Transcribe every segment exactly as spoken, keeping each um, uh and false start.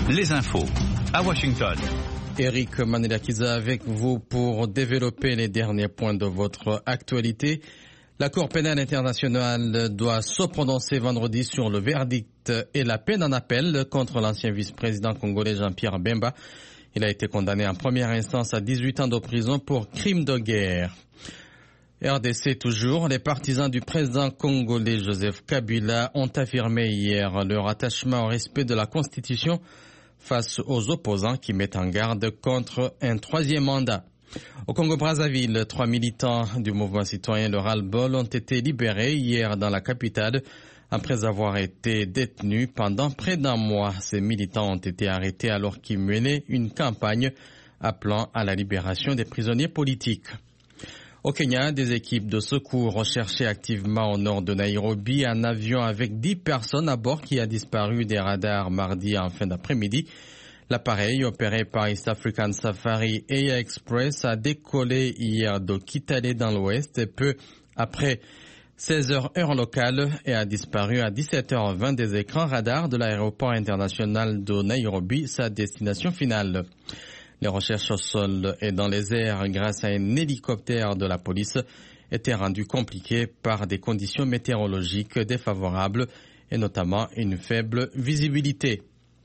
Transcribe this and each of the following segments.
les infos à Washington. Eric Manelakiza avec vous pour développer les derniers points de votre actualité. La Cour pénale internationale doit se prononcer vendredi sur le verdict et la peine en appel contre l'ancien vice-président congolais Jean-Pierre Bemba. Il a été condamné en première instance à dix-huit ans de prison pour crime de guerre. R D C toujours, les partisans du président congolais Joseph Kabila ont affirmé hier leur attachement au respect de la Constitution face aux opposants qui mettent en garde contre un troisième mandat. Au Congo-Brazzaville, trois militants du mouvement citoyen Le Ras-le-Bol ont été libérés hier dans la capitale après avoir été détenus pendant près d'un mois. Ces militants ont été arrêtés alors qu'ils menaient une campagne appelant à la libération des prisonniers politiques. Au Kenya, des équipes de secours recherchaient activement au nord de Nairobi un avion avec dix personnes à bord qui a disparu des radars mardi en fin d'après-midi. L'appareil, opéré par East African Safari Air Express, a décollé hier de Kitale dans l'ouest et peu après seize heures heure locale et a disparu à dix-sept heures vingt des écrans radars de l'aéroport international de Nairobi, sa destination finale. Les recherches au sol et dans les airs grâce à un hélicoptère de la police étaient rendues compliquées par des conditions météorologiques défavorables et notamment une faible visibilité.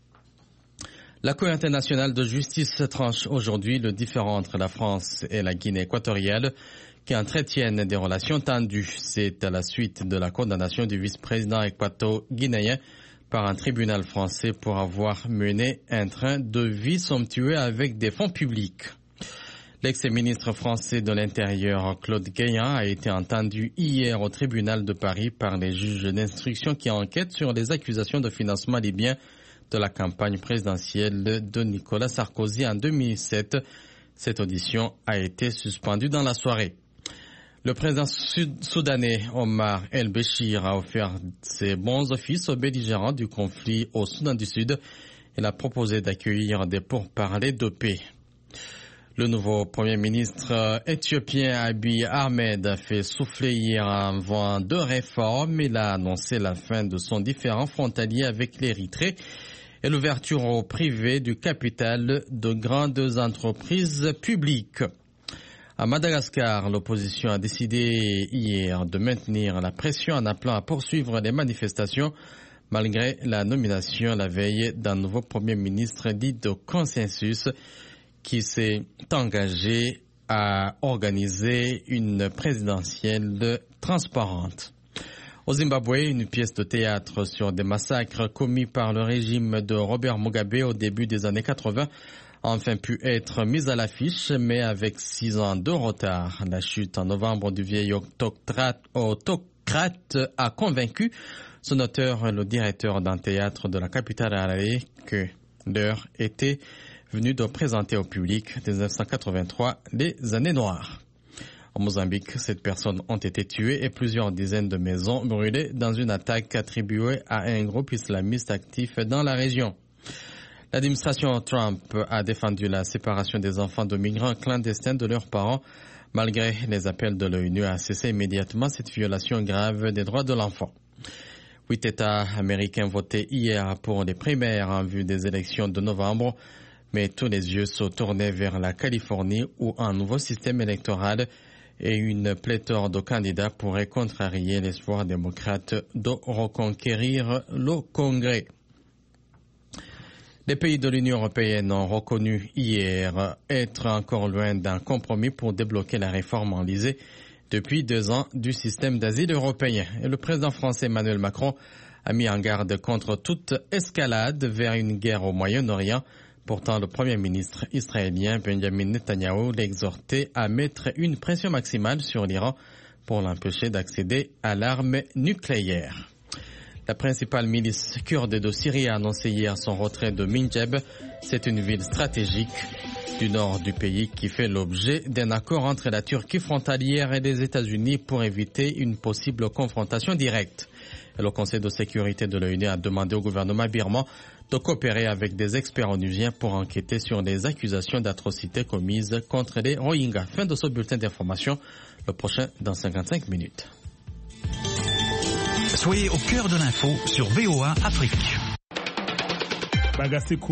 La Cour internationale de justice tranche aujourd'hui le différend entre la France et la Guinée équatoriale qui entretiennent des relations tendues. C'est à la suite de la condamnation du vice-président équato-guinéen par un tribunal français pour avoir mené un train de vie somptueux avec des fonds publics. L'ex-ministre français de l'Intérieur, Claude Guéant, a été entendu hier au tribunal de Paris par les juges d'instruction qui enquêtent sur les accusations de financement libyen de la campagne présidentielle de Nicolas Sarkozy en deux mille sept. Cette audition a été suspendue dans la soirée. Le président soudanais Omar El-Béchir a offert ses bons offices aux belligérants du conflit au Soudan du Sud. Il a proposé d'accueillir des pourparlers de paix. Le nouveau Premier ministre éthiopien Abiy Ahmed a fait souffler hier un vent de réforme. Il a annoncé la fin de son différend frontalier avec l'Érythrée et l'ouverture au privé du capital de grandes entreprises publiques. À Madagascar, l'opposition a décidé hier de maintenir la pression en appelant à poursuivre les manifestations malgré la nomination la veille d'un nouveau Premier ministre dit de consensus qui s'est engagé à organiser une présidentielle transparente. Au Zimbabwe, une pièce de théâtre sur des massacres commis par le régime de Robert Mugabe au début des années quatre-vingts a enfin pu être mise à l'affiche, mais avec six ans de retard. La chute en novembre du vieil autocrate, autocrate a convaincu son auteur, le directeur d'un théâtre de la capitale Harare, que l'heure était venue de présenter au public dix-neuf cent quatre-vingt-trois les années noires. En Mozambique, sept personnes ont été tuées et plusieurs dizaines de maisons brûlées dans une attaque attribuée à un groupe islamiste actif dans la région. L'administration Trump a défendu la séparation des enfants de migrants clandestins de leurs parents, malgré les appels de l'ONU à cesser immédiatement cette violation grave des droits de l'enfant. Huit États américains votaient hier pour les primaires en vue des élections de novembre, mais tous les yeux se tournaient vers la Californie où un nouveau système électoral et une pléthore de candidats pourraient contrarier l'espoir démocrate de reconquérir le Congrès. Les pays de l'Union européenne ont reconnu hier être encore loin d'un compromis pour débloquer la réforme enlisée depuis deux ans du système d'asile européen. Et le président français Emmanuel Macron a mis en garde contre toute escalade vers une guerre au Moyen-Orient. Pourtant, le Premier ministre israélien Benjamin Netanyahou l'a exhorté à mettre une pression maximale sur l'Iran pour l'empêcher d'accéder à l'arme nucléaire. La principale milice kurde de Syrie a annoncé hier son retrait de Minjab. C'est une ville stratégique du nord du pays qui fait l'objet d'un accord entre la Turquie frontalière et les États-Unis pour éviter une possible confrontation directe. Et le Conseil de sécurité de l'ONU a demandé au gouvernement birman de coopérer avec des experts onusiens pour enquêter sur les accusations d'atrocités commises contre les Rohingyas. Fin de ce bulletin d'information, le prochain dans cinquante-cinq minutes. Soyez au cœur de l'info sur V O A Afrique.